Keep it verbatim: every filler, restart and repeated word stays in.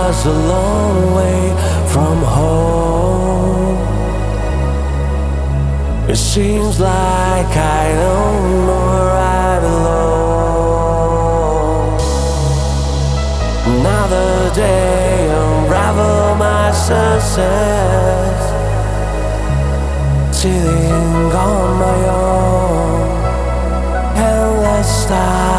was a long way from home. It seems like I don't know where I belong. Another day, unravel my senses, sitting on my own, endless time.